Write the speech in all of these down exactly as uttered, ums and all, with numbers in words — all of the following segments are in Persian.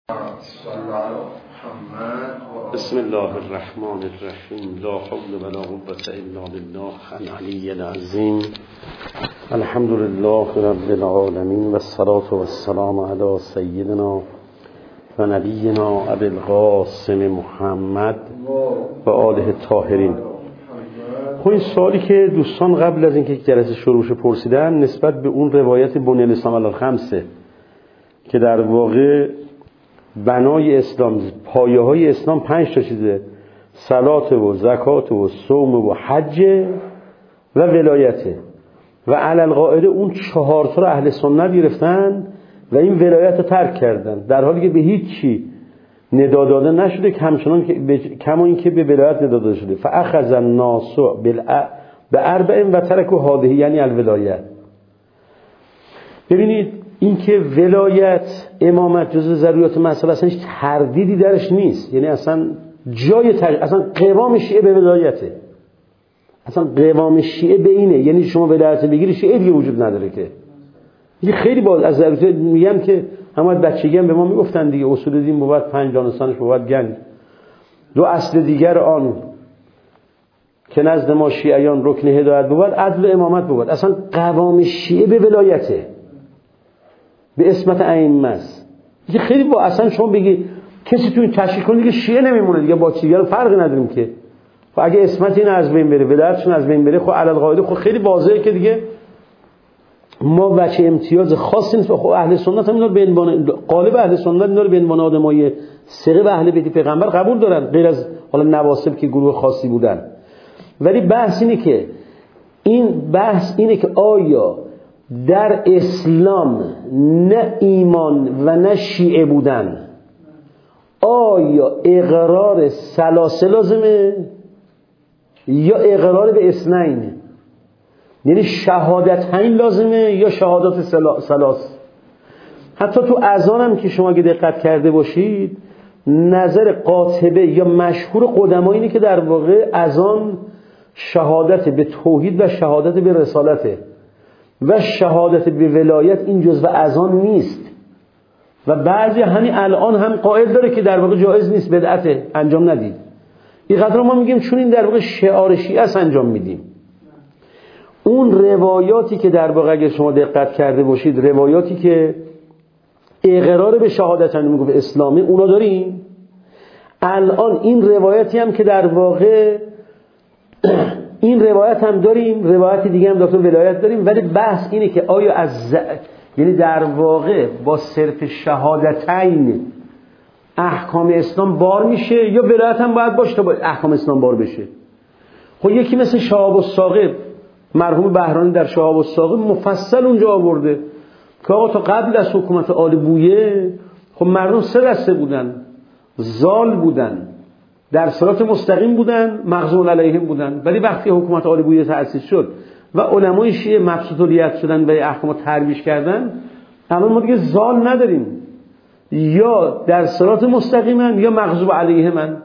بسم الله الرحمن الرحیم. لا حول ولا قوة الا بالله العلی العظیم. الحمد لله رب العالمین و الصلاة والسلام علی سیدنا و نبینا ابی القاسم محمد و آله الطاهرین. خب این سوالی که دوستان قبل از اینکه جلسه شروع شه پرسیدن نسبت به اون روایت بنی الاسلام علی الخمسه که در واقع بنای اسلام، پایه های اسلام پنج تا چیزه: صلات و زکات و صوم و حج و ولایته، و علل قاعده اون چهار تا رو اهل سنت گرفتن و این ولایت رو ترک کردن، در حالی که به هیچ چی ندا داده نشده که همچنان که ب... کما این که به ولایت ندا داده شده. فاخذ الناس باربع و ترکوا هذه، یعنی الولایت. ببینید این که ولایت امامت جزء ضروریات مذهب اصلا هیچ تردیدی درش نیست، یعنی اصلا جای تر... اصلا قوام شیعه به ولایته، اصلا قوام شیعه به اینه، یعنی شما ولایت بگیری شیعه دیگه وجود نداره. که یه خیلی باز از ضروریات میگم که همه بچگی هم به ما میگفتن دیگه اصول دین بود پنج دانستانش بود گنج، دو اصل دیگر آن که نزد ما شیعیان رکن هدایت بود عدل و امامت بود. اصلا قوام شیعه به ولایته، به اسمت ائمه است. یه خیلی با اصلا شما بگی کسی تو این تشکیل کنه دیگه شیعه نمیمونه دیگه، با چیزا فرقی نداریم که. خب اگه اسمت این از بین بره، ولایتشون از بین بره، خب علل قاعده خب خیلی واضحه که دیگه ما بچه امتیاز خاصی نیست. خب اهل سنت هم اینا رو به عنوان قالب اهل سنت اینا رو به عنوان آدمای ثقه و اهل بیت پیغمبر قبول دارن، غیر از حالا نواسب که گروه خاصی بودن. ولی بحث اینه که این بحث اینه که آیا در اسلام نه ایمان و نه شیعه بودن، آیا اقرار ثلاثه لازمه یا اقرار به اثنین، یعنی شهادتین لازمه یا شهادت ثلاث؟ حتی تو اذان هم که شما اگه دقت کرده باشید نظر قاطبه یا مشهور قدما اینه که در واقع اذان شهادت به توحید و شهادت به رسالته و شهادت به ولایت این جزء اذان نیست. و بعضی همین الان هم قائل داره که در واقع جایز نیست، بدعته، انجام ندید. این قدر ما میگیم چون این در واقع شعار شیعه است انجام میدیم. اون روایاتی که در واقع اگه شما دقت کرده باشید روایاتی که اقرار به شهادتن میگه به اسلامی اونا داریم. الان این روایتی هم که در واقع این روایت هم داریم، روایت دیگه هم داخل ولایت داریم، ولی بحث اینه که آیا از ز... یعنی در واقع با صرف شهادتین احکام اسلام بار میشه یا ولایت هم باید باشه تا باید احکام اسلام بار بشه؟ خب یکی مثل شهاب الثاقب مرحوم بهرانی در شهاب الثاقب مفصل اونجا آورده که آقا تا قبل از حکومت آل بویه خب مردم سه دسته بودن: ضال بودن، در صراط مستقیم بودن، مغضوب علیهم بودن. ولی وقتی حکومت آل بویه تأسیس شد و علمای شیعه مبسوط الیت شدن و احکام ترویج کردن، الان ما دیگه ضال نداریم، یا در صراط مستقیمن یا مغضوب علیهم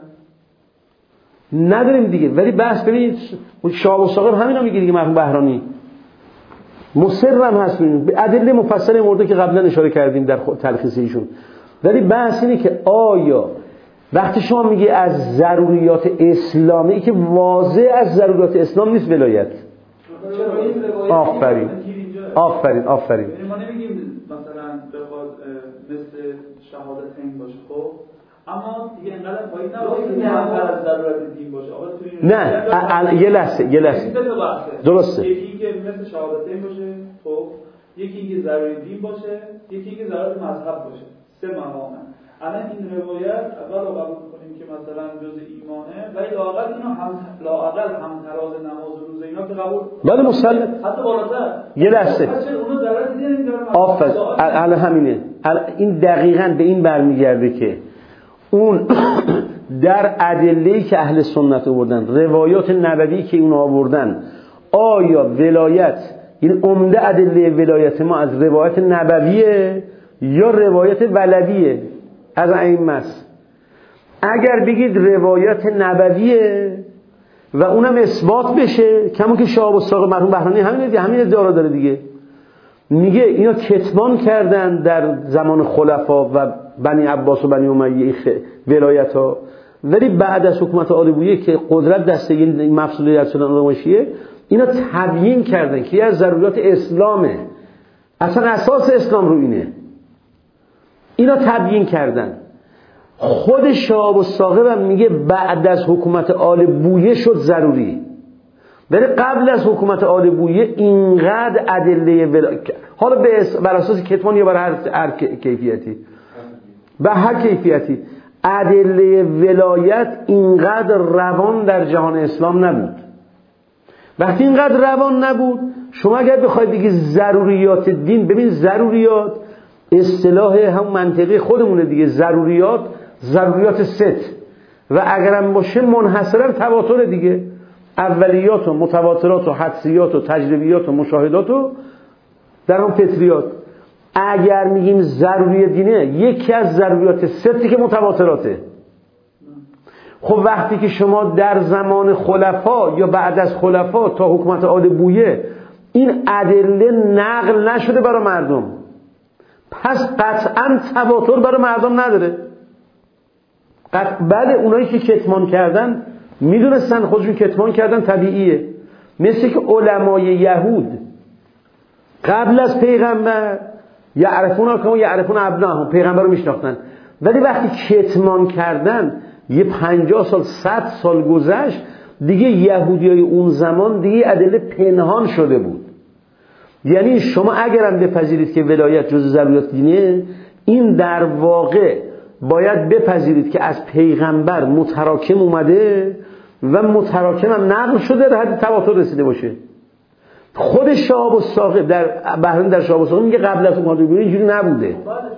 نداریم دیگه. ولی بحث ببینید شهاب الثاقب همینا میگه دیگه، مرحوم بهرانی مصرم هست به ادله مفصل مورد که قبلا اشاره کردیم در تلخیص ایشون. ولی بحث اینه که آیا وقتی شما میگی از ضروریات اسلامی که واضح از ضروریات اسلام نیست ولایت، آفرین آفرین آفرین ما نمیگیم مثلا بخواد مثل شهادتین باشه، خب اما دیگه انقدر پایین نباشه که انقدر از ضرورت دین باشه. آقا تو این نه یه لحظه یه لحظه درسته، یکی اینکه مثل شهادتین باشه، خب یکی اینکه ضروری دین باشه، یکی اینکه ضرورت مذهب باشه. سه مقامه. الان این روایت اول رو قبول کنیم که مثلا جز ایمانه، ولی لااقل اینو هم لااقل هم تراز نماز و روزه اینا که قبول بله مسلم حتی بالاتر یه لحظه اونو ضرورت دین نمیذارن. آفرین الان همینه. این دقیقاً به این برمیگرده که اون در ادله‌ای که اهل سنت آوردن، روایات نبوی که اون آوردن، آیا ولایت این عمده ادله ولایت ما از روایت نبویه یا روایت ولویه از ائمه است؟ اگر بگید روایت نبویه و اونم اثبات بشه، کمون که شهاب الثاقب مرحوم بهرانی همین دیگه همین ادعا داره دیگه، میگه اینا کتمان کردن در زمان خلفا و بنی عباس و بنی امیه ولایت ها، ولی بعد از حکومت آل بویه که قدرت دسته این مفصولیت شدن علماشیه، اینا تبیین کردن که یه از ضروریات اسلامه، اصلا اساس اسلام رو اینه، اینا تبیین کردن. خود شهاب الثاقب هم میگه بعد از حکومت آل بویه شد ضروری، ولی قبل از حکومت آل بویه اینقدر ادله ولایت، حالا بر اساس کتمان یا بر هر, هر کیفیتی، به هر کیفیتی ادله ولایت اینقدر روان در جهان اسلام نبود. وقتی اینقدر روان نبود، شما اگر بخواید بگید ضروریات دین، ببین ضروریات اصطلاح هم منطقی خودمونه دیگه، ضروریات ضروریات ست و اگرم باشه منحصرا تواتر دیگه، اولیات و متواترات و حدسیات و تجربیات و مشاهدات و در اون فطریات. اگر میگیم ضروری دینه، یکی از ضروریات ستی که متواتراته. خب وقتی که شما در زمان خلفا یا بعد از خلفا تا حکومت آل بویه این ادله نقل نشده برای مردم، پس قطعا تواتر برای مردم نداره. قطع بله اونایی که کتمان کردن میدونستن خودشون کتمان کردن، طبیعیه. مثل که علمای یهود قبل از پیغمبر یعرفون که یعرفون ابناهم، پیغمبر رو میشناختن، ولی وقتی کتمان کردن یه پنجاه سال صد سال گذشت دیگه، یهودیای اون زمان دیگه ادله پنهان شده بود. یعنی شما اگرم بپذیرید که ولایت جزء ضروریات دینه، این در واقع باید بپذیرید که از پیغمبر متراکم اومده و متراکم هم نقل شده در حد تواتر رسیده باشه. خود شهاب الثاقب در بحرین در شهاب الثاقب میگه قبل از حکومت بویه اینجوری نبوده.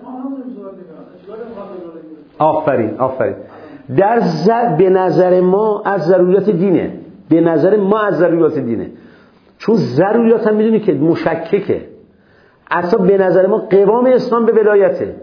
آفرین آفرین. در ز... به نظر ما از ضروریات دینه، به نظر ما از ضروریات دینه، چون ضروریات هم میدونی که مشککه. اصلا به نظر ما قوام اسلام به ولایته.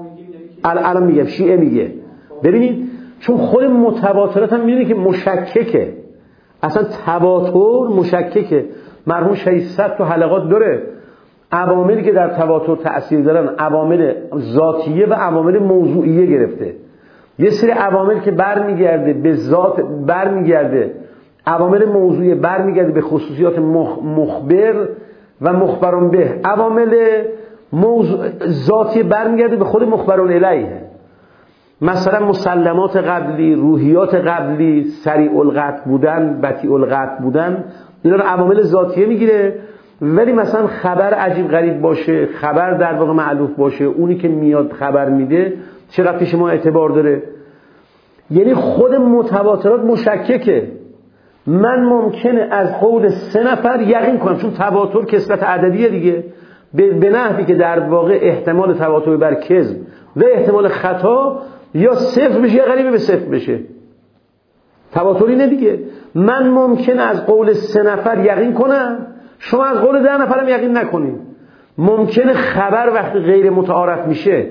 الان میگم شیعه میگه، ببینید چون خود متواترات هم میدونی که مشککه، اصلا تواتر مشککه. مرحوم ششصد تو حلقات داره عواملی که در تواتر تأثیر دارن، عوامل ذاتیه و عوامل موضوعیه گرفته. یه سری عوامل که برمیگرده به ذات، برمیگرده عوامل موضوعیه برمیگرده به خصوصیات مخبر و مخبرون به، عوامل موضوع ذاتی برمیگرده به خود مخبرون الیه. مثلا مسلمات قبلی، روحیات قبلی، سریع القطع بودن، بطیء القطع بودن، اینا رو عوامل ذاتیه میگیره. ولی مثلا خبر عجیب غریب باشه، خبر در واقع معلوف باشه، اونی که میاد خبر میده چقدر پیش ما اعتبار داره. یعنی خود متواترات مشککه. من ممکنه از قول سه نفر یقین کنم، چون تواتر کثرت عددیه دیگه، به نحوی که در واقع احتمال تواتر بر کذب و احتمال خطا یا صفر بشه یا قریب به صفر بشه. تواتر اینه دیگه. من ممکنه از قول سه نفر یقین کنم، شما از قول ده نفرم یقین نکنید. ممکنه خبر وقتی غیر متعارف میشه،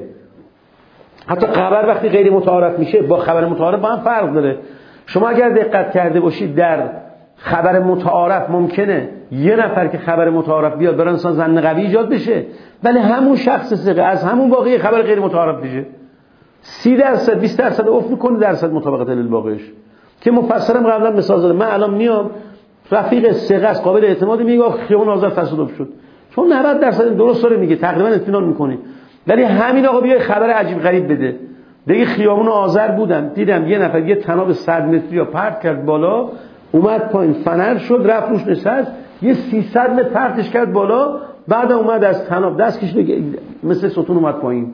حتی خبر وقتی غیر متعارف میشه با خبر متعارف با هم فرق داره. شما اگر دقت کرده باشید در خبر متعارف ممکنه یه نفر که خبر متعارف بیاد برای انسان ظن قوی ایجاد بشه، ولی همون شخص ثقه از همون واقعی خبر غیر متعارف بشه. سی درصد بیست درصد افت میکنه درصد مطابقت للواقعش، که مفسرم قبلا مثال زدم. من الان میام رفیق ثقه است قابل اعتماد میگه خیابون آزاد تصادف شد، چون نود درصد درست داره میگه تقریبا اطمینان میکنی. ولی همین آقا بیای خبر عجیب غریب بده، دیگه خیابون آذر بودم دیدم یه نفر یه طناب صد متری رو پرت کرد بالا، اومد پایین فنر شد رفت روش نشست، یه سیصد متر پرتش کرد بالا، بعد اومد از طناب دست کشید مثل ستون اومد پایین.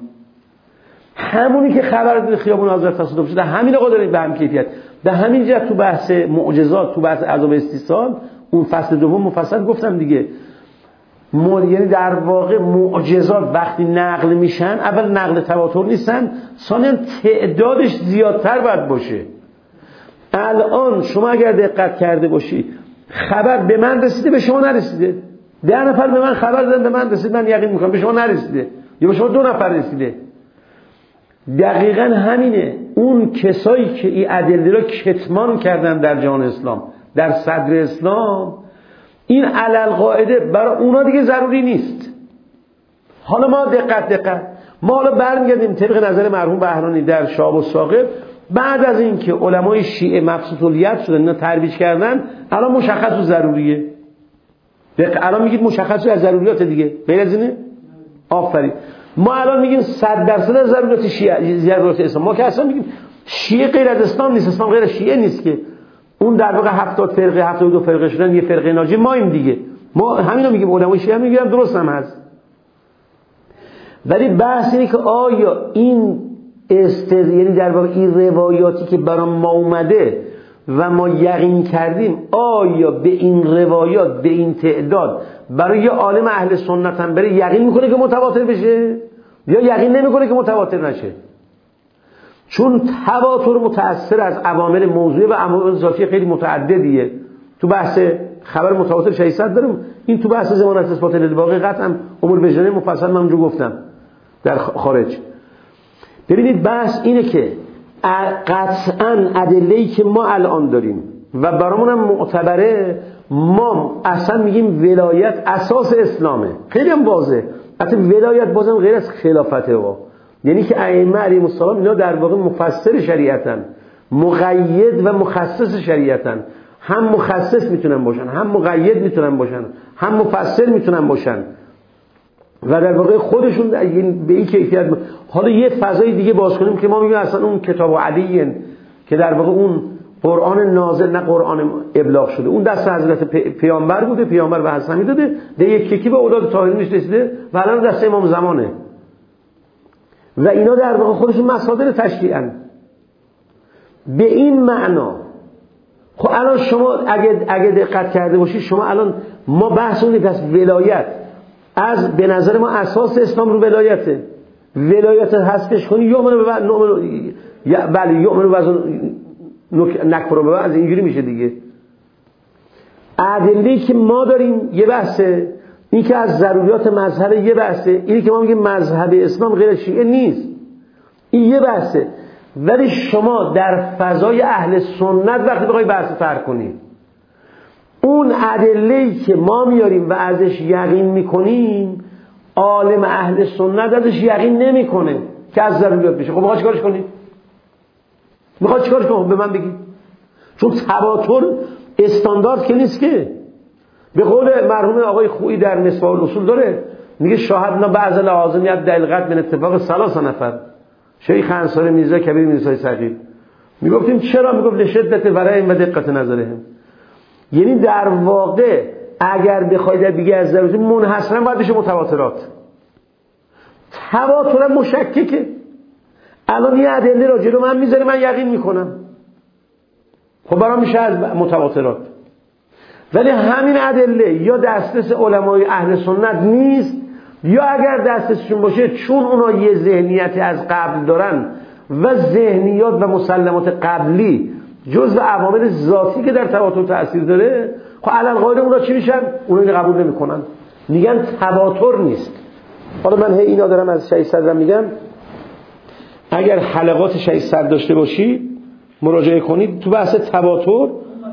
همونی که خبر داره خیابون آذر تصادف شده، همین آقا داره به هم کیفیت. به همین جهت تو بحث معجزات، تو بحث عذاب استیصال اون فصل دوم مفصل گفتم دیگه، یعنی در واقع معجزات وقتی نقل میشن، اول نقل تواتر نیستن، ثانیا تعدادش زیادتر باید باشه. الان شما اگر دقت کرده باشی خبر به من رسیده به شما نرسیده، ده نفر به من خبر دادن به من رسید، من یقین میکنم به شما نرسیده، یا به شما دو نفر رسیده. دقیقاً همینه. اون کسایی که این ادله رو کتمان کردن در جهان اسلام، در صدر اسلام، این علل قاعده برای اونا دیگه ضروری نیست. حالا ما دقت دقت ما حالا برمیگردیم طبق نظر مرحوم بهرانی در شهاب الثاقب، بعد از اینکه علمای شیعه مبسوط الید شدن اینا ترویج کردن، الان مشخص و ضروریه. الان میگید مشخص از ضروریات دیگه، غیر از اینه؟ آفرین. ما الان میگیم صد درصد از ضروریات شیعه، ضروریات اسلام. ما که اصلا میگیم شیعه غیر از اسلام نیست، اسلام غیر از شیعه نیست که. اون در واقع هفتاد فرقه، هفتاد و دو فرقه شدن، یه فرقه ناجی مایم دیگه. ما همینو میگیم، علمای شیعه میگن درست هم هست. ولی بحث اینه که آیا این استد یعنی در واقع این روایاتی که برام ما اومده و ما یقین کردیم، آیا به این روایات به این تعداد برای یه عالم اهل سنت هم بره یقین میکنه که متواتر بشه یا یقین نمیکنه که متواتر نشه؟ چون تواتر متأثر از عوامل موضوعی و عوامل ذاتی خیلی متعددیه. تو بحث خبر متواتر ششصد دارم، این تو بحث ضمانت اثبات للباقی قطعا امور وجدانی مفصل من اونجا گفتم در خارج. ببینید بحث اینه که قطعا ادله‌ای که ما الان داریم و برامون هم معتبره، ما اصلا میگیم ولایت اساس اسلامه، خیلی هم واضحه. حتی ولایت بازم غیر از خلافته ها، یعنی که ائمه علیهم السلام اینا در واقع مفسر شریعتن، مقید و مخصص شریعتن. هم مخصص میتونن باشن، هم مقید میتونن باشن، هم مفسر میتونن باشن و در واقع خودشون به این کیفیت. حالا یه فضای دیگه باز کنیم که ما میگیم اصلا اون کتاب علی که در واقع اون قرآن نازل نه قرآن ابلاغ شده، اون دست حضرت پیامبر بوده، پیامبر به حسنی داده، به یک یکی به اولاد طاهرین رسیده و الان دست امام زمانه و اینا در واقع خودشون مصادر تشریعن. به این معنا خب الان شما اگه اگه دقت کرده باشید، شما الان ما بحث اون پس ولایت از به نظر ما اساس اسلام رو ولایته. ولایت هستش کنی یؤمن به بعد نؤمن بله یؤمن بعض نکفر به بعض، اینجوری میشه دیگه. ادله‌ای که ما داریم یه بحثه، این که از ضروریات مذهب یه بحثه، اینی که ما میگیم مذهب اسلام غیر شیعه نیست، این یه بحثه. ولی شما در فضای اهل سنت وقتی بخوای بحث طرح کنی، اون ادله‌ای که ما میاریم و ازش یقین میکنیم، عالم اهل سنت ازش یقین نمیکنه که از ضروریات بشه. خب میخواد چیکارش کنی؟ میخواد چیکارش کنی؟ به من بگی. چون تواتر استاندارد که نیست که. به قول مرحوم آقای خویی در مصباح الاصول داره، میگه شاهدنا بعض لوازمیت دلغت من اتفاق ثلاث نفر، شیخ انصاری، میرزا کبیر، میرزا صغیر. میگفتیم چرا؟ میگفت لشدت ورعهم و دقت نظرهم. یعنی در واقع اگر بخواید دیگه از ضروری منحصرا باید بشه متواترات. تواتر مشککه. الان یه ادله را جلو من میذاره، من یقین میکنم، خب برام میشه از متواترات. ولی همین ادله یا دسترس علمای اهل سنت نیست، یا اگر دسترسشون باشه چون اونا یه ذهنیتی از قبل دارن و ذهنیات و مسلمات قبلی جزء عوامل ذاتی که در تواتر تأثیر داره، خب علل قاعده اونا چی میشن؟ اونا اینو قبول نمیکنن، میگن تواتر نیست. حالا من هی اینا دارم از ششصد میگم، اگر حلقات ششصد داشته باشی مراجعه کنید تو بحث تواتر.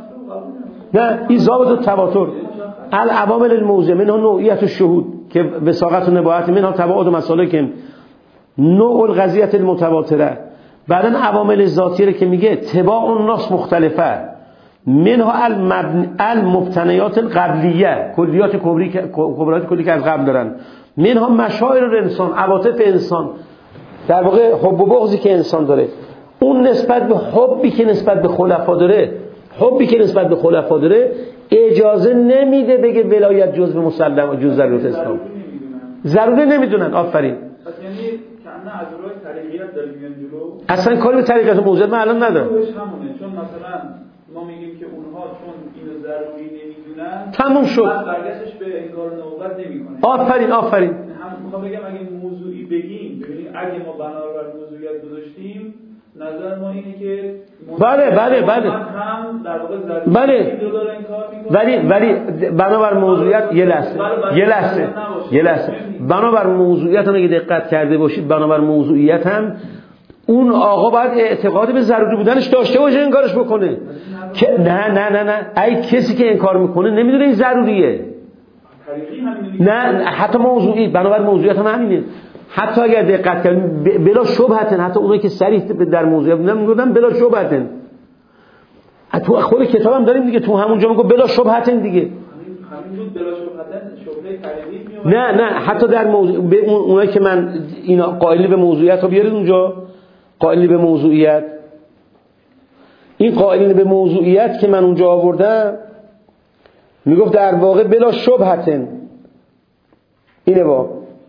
نه این ضابط تواتر العوامل الموجبه منها نوعیت الشهود که وساقت و نباعت منها تباعد و مسالک نوع القضیه المتواتره. بعدن عوامل ذاتی که میگه تباع الناس مختلفه، منها المبتنیات القبلیه، کلیات کبری کبرات کلی که از قبل دارن، منها مشاعر انسان، عواطف انسان، در واقع حب و بغضی که انسان داره، اون نسبت به حبی که نسبت به خلفا داره، حبی که نسبت به خلفا داره اجازه نمیده بگه ولایت جزء مسلم جزء ضرورت اسلام. ضروری نمیدونن. آفرین. یعنی کانه از روی طریقیت داریم میان جلو. اصلا کاری به طریقت موجود من الان ندارم. همونه. چون مثلا ما میگیم که اونها چون اینو ضروری نمیدونن، تموم شد. بعد برگشتش به انکار نوبت نمیکنه. آفرین آفرین. هم میخوام بگم اگه موضوعی بگیم، ببینید اگه ما بنا بر موضوعیت گذاشتیم، نظر ما اینه که بله بله بله هم در واقع ضروری بله. ولی ولی بنابر موضوعیت یه لحظه یه لحظه یه لحظه بنابر موضوعیت هم اگه دقت کرده باشید، بنابر موضوعیت هم اون آقا باید اعتقاد به ضروری بودنش داشته باشه انکارش بکنه. که نه نه نه نه ای کسی که انکار میکنه نمیدونه این ضروریه. نه حتی موضوعی بنابر موضوعیت هم همینه. حتی اگر دقت کنید بلا شبهتن، حتی اونایی که صریح در موضوع نمیگفتن بلا شبهتن، تو خود کتابم داریم دیگه، تو همونجا میگه بلا شبهتن دیگه. همین بود بلا شبهتن، شبهه طریقی میاد. نه نه حتی در موضوع به اونایی که من اینا قائلی به موضوعیت رو بیارید اونجا، قائلی به موضوعیت، این قائلی به موضوعیت که من اونجا آوردم میگفت در واقع بلا شبهتن اینه با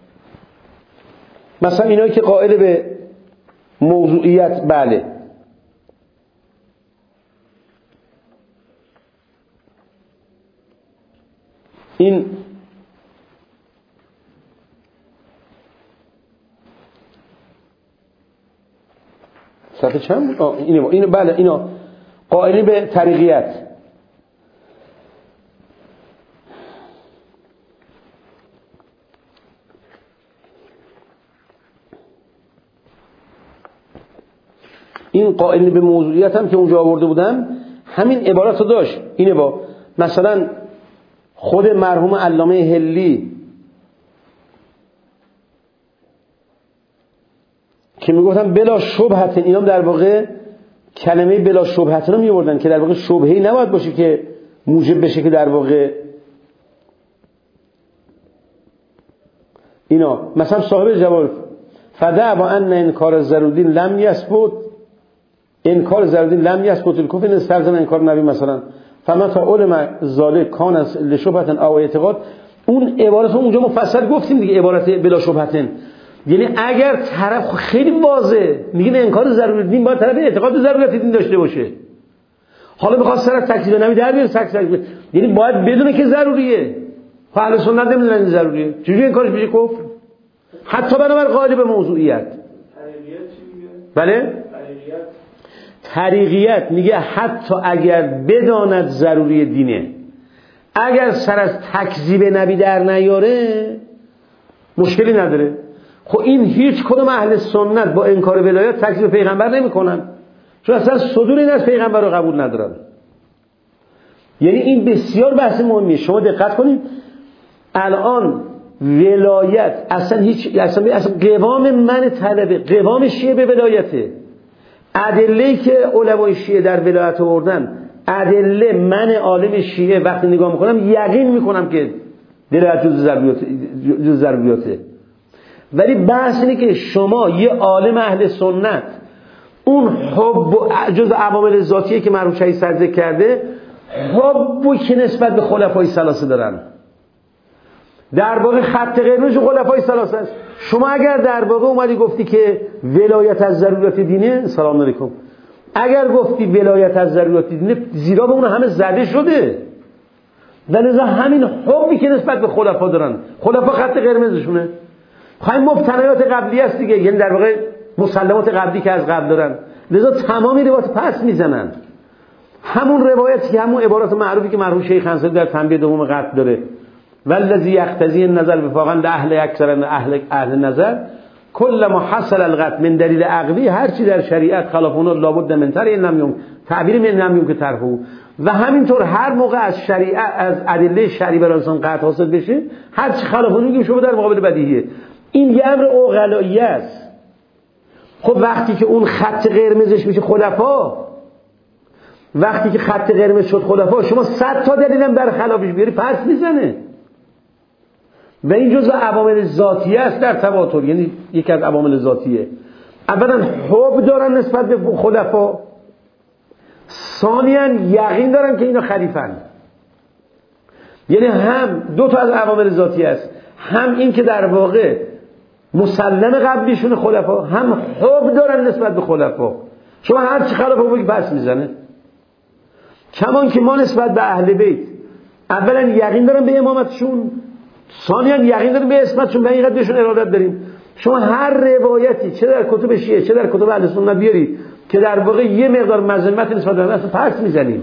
مثلا اینایی که قائل به موضوعیت بله این صفحه چند بود؟ آه اینه با اینو بله اینا قائلی به طریقیت. این قائل به موضوعیت هم که اونجا آورده بودم همین عبارت رو داشت، اینه با مثلا خود مرحوم علامه هلی که میگفتن بلا شبهت، اینا در واقع کلمه بلا شبهت رو میوردن که در واقع شبهه‌ای نباید باشه که موجب بشه که در واقع اینا مثلا صاحب جواب فدع با ان انکار ضرورین لم یثبت، انکار ضرورین لم یثبت الکفر نستلزم انکار نبی مثلا فما تا علم ذالک کان لشبهت او اعتقاد. اون عبارت رو اونجا مفصل گفتیم دیگه، عبارت بلا شبهتن، یعنی اگر طرف خیلی واضح میگه انکار ضروری دین باید طرف اعتقاد ضرورت دین داشته باشه، حالا میخواد سر از تکذیب نبی در بیاره تکذیب، یعنی باید بدونه که ضروریه. خب اهل سنت نمیدونن این ضروریه، چجوری انکارش میشه کفر؟ حتی بنابر قائل به موضوعیت. طریقیت چی میگه؟ بله؟ طریقیت طریقیت میگه حتی اگر بداند ضروری دینه، اگر سر از تکذیب نبی در نیاره مشکلی نداره. خب این هیچ کدوم اهل سنت با انکار ولایت تکذیب پیغمبر نمیکنن، چون اصلا صدور این از پیغمبر رو قبول ندارن. یعنی این بسیار بحث مهمیه، شما دقت کنید الان ولایت اصلا هیچ اصلا, اصلا قوام من طلبه، قوام شیعه به ولایته. ادله‌ای که علمای شیعه در ولایت آوردن، ادله من عالم شیعه وقتی نگاه میکنم یقین میکنم که ولایت جز ضروریات جز ضروریاته. ولی بحث اینه که شما یه عالم اهل سنت اون حب جز عوامل ذاتیه که مرحوم شهید صدر ذکر کرده، حبی که نسبت به خلفای ثلاثه دارن، در واقع خط قرمز خلفای ثلاثه است. شما اگر در واقع اومدی گفتی که ولایت از ضرورت دینه، سلام علیکم، اگر گفتی ولایت از ضرورت دینه زیرا به اون همه زده شده، و لذا همین حبی که نسبت به خلفا دارن، خلفا خط قرمزشونه. خواهی مبتنیات قبلی است دیگه، یعنی در واقع مسلمات قبلی که از قبل دارن، لذا تمامی روایات پس میزنن. همون روایتی که همون عبارات معروفی که مرحوم شیخ انصاری در تنبیه دوم قطع داره، والذی یقتضی النظر وفاقا اهل اکثر اهل اهل نظر کل ما حصل القطع من دلیل عقلی، هر چی در شریعت خلاف اون لابد من تر این نمیون تعبیر من نمیون که طرحو، و همینطور هر موقع از شریعت از ادله شرعی برای انسان قطع حاصل بشه هر چی خلاف اون میگیم شما در مقابل بدیهیه. این یه امر عقلایی است. خب وقتی که اون خط قرمزش میشه خلفا، وقتی که خط قرمز شد خلفا، شما صد تا دلیلم در خلافش بیاری پس میزنه. و این جزء عوامل ذاتیه است در تواتر، یعنی یکی از عوامل ذاتیه. اولا حب دارن نسبت به خلفا، ثانیاً یقین دارن که اینا خلیفن. یعنی هم دو تا از عوامل ذاتیه است، هم این که در واقع مسلم قبلیشون خلفا، هم حب دارن نسبت به خلفا. شما هر چی خلفا بگی پس میزنه. کمان که ما نسبت به اهل بیت اولا یقین دارن به امامتشون، ثانیاً یقین داریم به اسمتشون، به اینقدر بهشون ارادت داریم. شما هر روایتی چه در کتب شیعه چه در کتب اهل سنت بیاری که در واقع یه مقدار مذمت نسبت به اصلا پس میزنیم،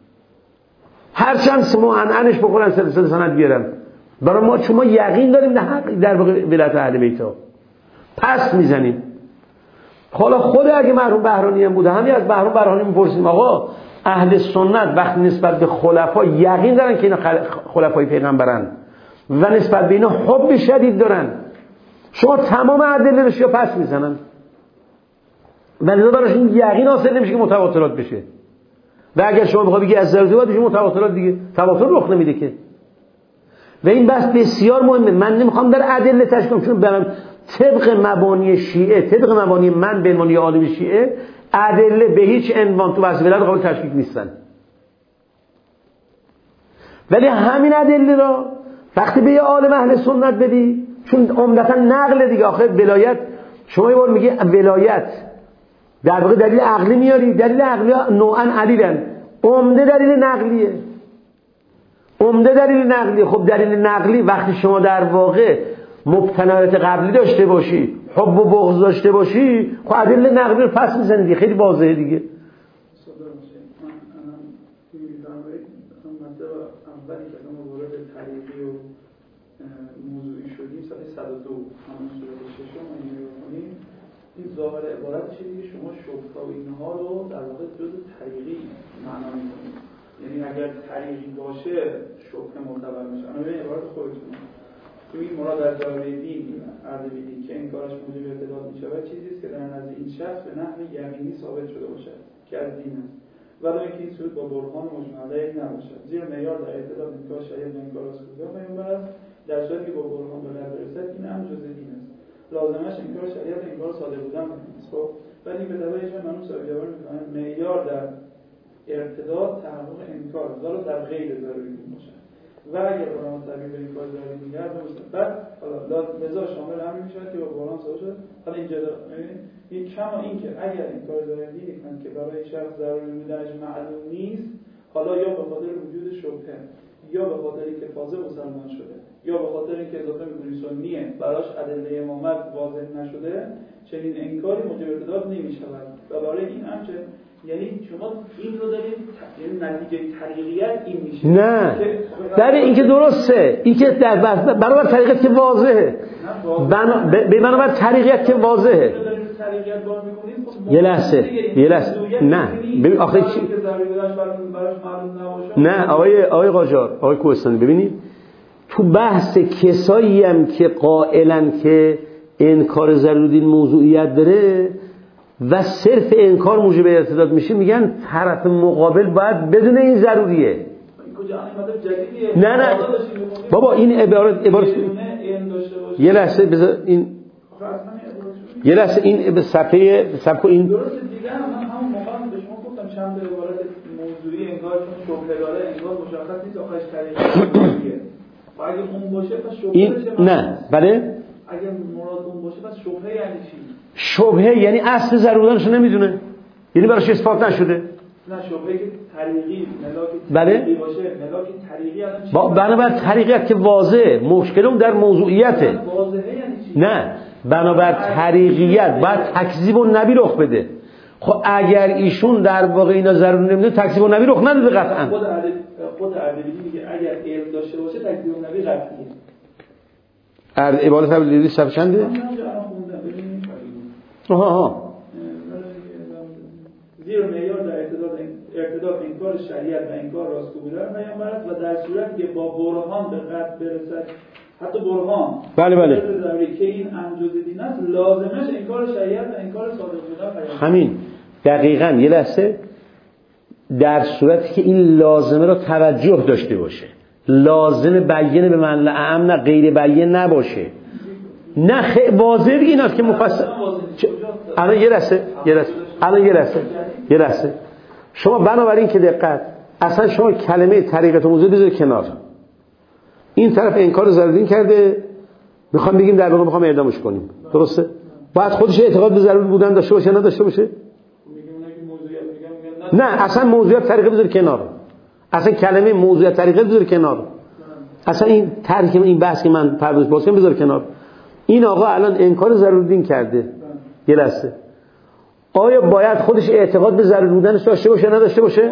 هر چند سمو انعنش بخورن سلسله سند بیارن، برای ما شما یقین داریم در واقع ولایت اهل بیت ها پس میزنیم. حالا خود اگه مرحوم بهرانی هم بوده، همین از مرحوم بهرانی میپرسیم آقا اهل سنت وقتی نسبت به خلفا یقین دارن که اینا خلفای پیغمبرن و نسبت به اینا حب شدید دارن، شما تمام ادله رو شیا پس میزنن ولی براش این یقین حاصل نمیشه که متواترات بشه. و اگر شما بخوای بگی از ضروری باید بشه متواترات، دیگه تواتر رخ نمیده که. و این بحث بسیار مهمه. من نمیخوام در ادله تشکیل کنم، چون برام طبق مبانی شیعه، طبق مبانی من به عنوان عالم شیعه، ادله به هیچ عنوان تو وصف ولایت قابل تشکیک نیستن. ولی همین ادله را وقتی به یه عالم اهل سنت بدی، چون عمدتا نقل دیگه، آخر ولایت شما یه بار میگی ولایت در واقع دلیل عقلی میاری، دلیل عقلی نوعا علیلن، عمده دلیل نقلیه، عمده دلیل نقلیه. خب دلیل نقلی وقتی شما در واقع مبتنیات قبلی داشته باشی، حب و بغض داشته باشی، خب ادله نقلی رو پس میزنی دیگه، خیلی واضحه دیگه. اولی که ما وارد طریقی و موضوعی شدیم صفحه صد و دو همون صورت ششم ما این می‌کنیم، این ظاهر عبارت چیه دیگه، شما شبهه و اینها رو در واقع جزء طریقی معنا می‌کنید. یعنی اگر طریقی باشه شبهه معتبر میشه. اما این عبارت خودتون تو این مراد از ظاهر دین اردبیلی که این کارش موجب ارتداد می‌شود چیزی است که در نزد این شخص به نحوی یقینی ثابت شده باشد که از دین است، ولی اینکه این صورت با برهان مجمله نباشد، زیرا معیار در ارتداد انکار شریعت و انکار رسولگاه پیامبر است. در صورتی که با برهان به نظر برسد این هم جزء دین است، لازمش انکار شریعت و انکار صادق بودن است. خب ولی به تبعش منو صاحب جواب میکنن معیار در ارتداد تحقق انکار زارو در غیر ضروری باشد و اگر برهان تعبیر به انکار ضروری میگرد باشد، بعد حالا لذا شامل همین میشود که با برهان ثابت شد. حالا اینجا این کما این که اگر انکار ضروری کنند که برای شخص ضروری بودنش معلوم نیست، حالا یا به خاطر وجود شبهه، یا به خاطر اینکه فاضل مسلمان شده، یا به خاطر اینکه اضافه می‌کنی سنیه براش ادله امامت واضح نشده، چنین انکاری موجب ارتداد نمی‌شود. و برای این همچه یعنی شما این رو دارید، یعنی نتیجه طریقیت این میشه. نه در این که درسته، این که در برابر طریقت که واضحه، بنا به بنابر طریقت که واضحه. یه لحظه یه لحظه نه ببین آخه چی؟ نه آقای آقای قاجار، آقای کوهستانی، ببینید تو بحث کسایی هم که قائلن که انکار ضروری موضوعیت داره و صرف انکار موجب ارتداد میشه، میگن طرف مقابل باید بدون این ضروریه. نه نه بابا این عبارت عبارت یه لحظه بذار این یه لحظه این به صفحه صفحه این درست دیگه هم همون موقع به شما گفتم چند تا عبارت موضوعی انگار چون شبهه داره انگار مشخص نیست آخرش طریقیه. و اگه اون باشه پس شبهه این نه بله اگه مراد اون باشه پس شبهه یعنی چی؟ شبهه یعنی اصل ضرورتش نمیدونه، یعنی براش اثبات نشده. نه شبهه که طریقی ملاک بله طریقی باشه، ملاک طریقی الان چی؟ با بنابر طریقت که واضحه، مشکلم در موضوعیته. واضحه یعنی چی؟ نه بنابر طریقیت باید تکذیب النبی رخ بده. خب اگر ایشون در واقع اینا ضروری نمیدونه تکذیب النبی رخ نداده قطعا. خود خود اردبیلی میگه اگر علم داشته باشه تکذیب النبی قطعیه. ارد عبارت اردبیلی صفحه چنده؟ آها آها زیرا معیار در ارتداد ارتداد انکار شریعت و انکار راستگو بودن پیامبر است و در صورتی که با برهان به قطع برسد، حتی برهان بله بله که این انجز دین است، لازمش انکار شریعت و انکار صادق بودن پیامبر. همین دقیقاً. یه لحظه در صورتی که این لازمه رو توجه داشته باشه، لازم بیان به معنی اعم نه غیر بیان نباشه. نه خیلی واضحه دیگه ایناست که مفصل. الان یه لحظه یه لحظه الان یه لحظه یه لحظه شما بنابراین که دقت، اصلا شما کلمه طریقت موضوع بذارید کنار. این طرف انکار ضرورین کرده، میخوام بگیم در واقع میخوام اعدامش کنیم، درسته؟ باید خودش اعتقاد به ضروری بودن داشته باشه نداشته باشه؟ نه اصلا موضوعیت طریقه بذارید کنار، اصلا کلمه موضوعیت طریقه بذارید کنار، اصلا این طرحی این بحث که من پرداش باسم بذار کنار. این آقا الان انکار ضروری دین کرده، یه لحظه آیا باید خودش اعتقاد به ضروری بودنش داشته باشه نداشته باشه؟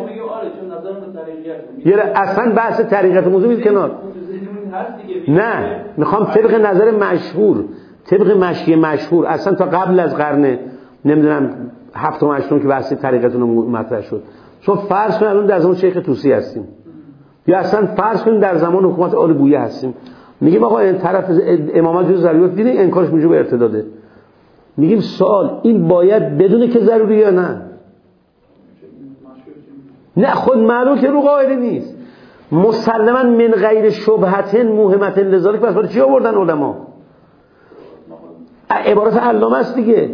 یه اصلا بحث طریقت موضوع میز کنار. نه میخوام طبق نظر مشهور، طبق مشی مشهور اصلا تا قبل از قرن نمیدونم هفتم و هشتم که بحث طریقتون مطرح شد. چون فرض کنید الان در زمان شیخ طوسی هستیم یا اصلا فرض کنید در زمان حکومت آل بویه هستیم، میگیم آقا این طرف امامت جز ضروریات دینه، انکارش موجب ارتداده. میگیم سوال این باید بدونه که ضروری یا نه؟ نه خود معلوم که رو قاعده نیست، مسلما من غیر شبهت موهمت لذالک. پس برای چی آوردن علما؟ عبارت علامه است دیگه.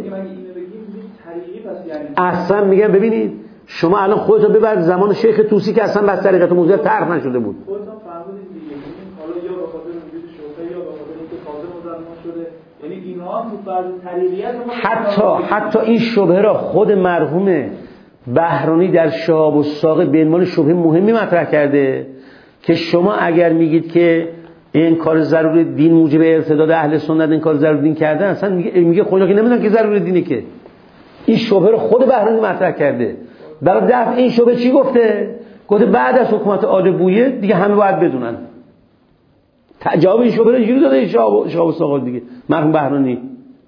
اصلا میگم ببینید شما الان خودتون ببرید زمان شیخ طوسی که اصلا بس طریقت موضوع طرح نشده بود. خودتون فهمیدید دیگه، حالا یا به خاطر وجود شبهه یا به خاطر اینکه تازه مسلمان شده، یعنی اینا هم تو فرض طریقیت حتی حتی این شبهه را خود مرحوم بهرانی در شهاب الساقی به عنوان شبهه مهمی مطرح کرده که شما اگر میگید که این کار ضروری دین موجب ارتداد اهل سنت این کار ضروری دین کرده، اصلا میگه میگه خدا که نمیدونن که ضروری دینه. که این شبهه رو خود بهرانی مطرح کرده. برای دفع این شبهه چی گفته؟ گفته بعد از حکومت آل بویه دیگه همه باید بدونن. جواب این شبهه رو اینجوری داده شهاب الساقی دیگه مرحوم بهرانی.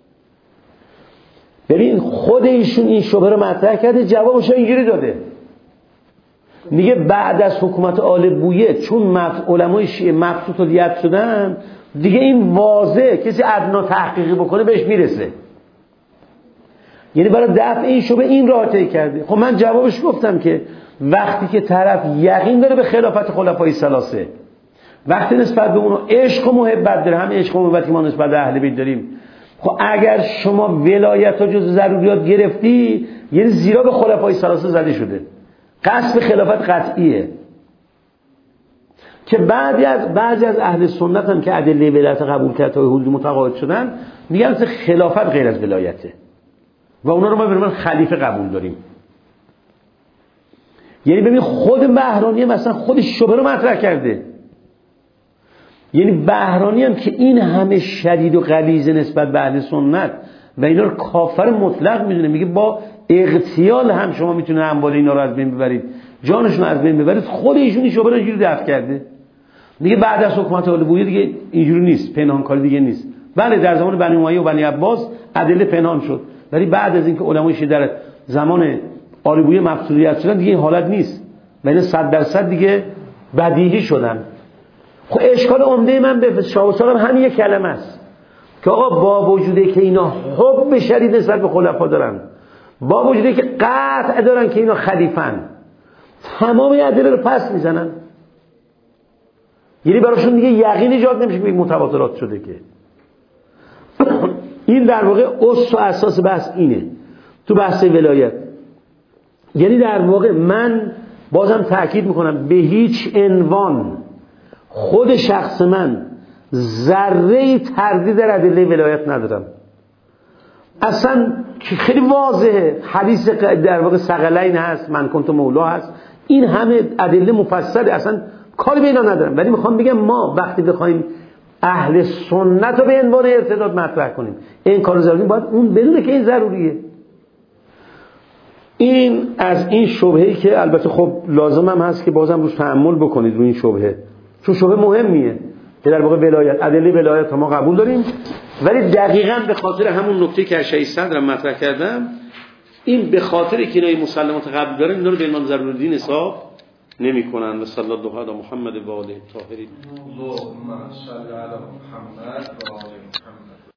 ببین خود ایشون این شبهه رو مطرح کرده، جوابش اینجوری داده، میگه بعد از حکومت آل بویه چون علمای شیعه مبسوط الید شدن دیگه این واضح کسی ادنا تحقیقی بکنه بهش میرسه. یعنی برای دفع این شبهه این راه طی کرده. خب من جوابش گفتم که وقتی که طرف یقین داره به خلافت خلفای ثلاثه، وقتی نسبت به اونو عشق و محبت داره، هم عشق و محبت که ما نسبت به اهل بیت داریم، خب اگر شما ولایت ها جز ضروریات گرفتی یعنی زیرا به خلفای ثلاثه زده شده، قصد خلافت قطعیه. که بعضی از بعضی از اهل سنت هم که ادله ولایت قبول کرده تا حدود متقاعد شدن میگن که خلافت غیر از ولایته و اونا رو ما برای من خلیفه قبول داریم. یعنی ببین خود بهرانی مثلا خودش شبهه رو مطرح کرده. یعنی بهرانی هم که این همه شدید و غلیظ نسبت به اهل سنت و اینا رو کافر مطلق میدونه، میگه با اغتیال هم شما میتونه اموال اینا رو از بین ببرید، جانشون رو از بین ببرید. خود ایشون این شبهه رو اینجوری دفع کرده. میگه بعد از حکومت آل بویه دیگه اینجوری نیست، پنهانکاری دیگه نیست. بله در زمان بنی امیه و بنی عباس ادله پنهان شد، ولی بعد از اینکه علمای شیعه در زمان آل بویه مبسوطیت شدن دیگه این حالت نیست، یعنی صد درصد دیگه بدیهی شدن. خب اشکال عمده من به شاه و سلام همین یک کلمه است که آقا با وجودی که اینا حب شدید نسبت به خلفا دارن، با وجودی که قطع دارن که اینا خلیفن، تمام ادله رو پس میزنن. یعنی براشون دیگه یقین ایجاد نمیشه که متواترات شده. که این در واقع اصل و اساس بحث اینه تو بحث ولایت. یعنی در واقع من بازم تأکید میکنم به هیچ عنوان خود شخص من ذره تردید در ادله ولایت ندارم. اصلا خیلی واضحه، حدیث در واقع ثقلین هست، من کنت مولا هست، این همه ادله مفصله، اصلا کاری به اینا ندارم. ولی میخوام بگم ما وقتی بخوایم اهل سنت رو به عنوان ارتداد مطرح کنیم، این کار ضروری باید اون بدونه که این ضروریه. این از این شبهه‌ای که البته خب لازم هم هست که بازم روش تأمل بکنید روی این شبهه، چون شبهه مهمیه که در واقع ولایت، ادله ولایت ما قبول داریم، ولی دقیقاً به خاطر همون نکته که اشعری صدرم مطرح کردم، این به خاطر که اینا مسلمات قبول دارن اینا رو به عنوان ضروری دین حساب نمی‌کنن. و صلی الله علی محمد و آله الطاهرین. اللهم صل علی محمد و آله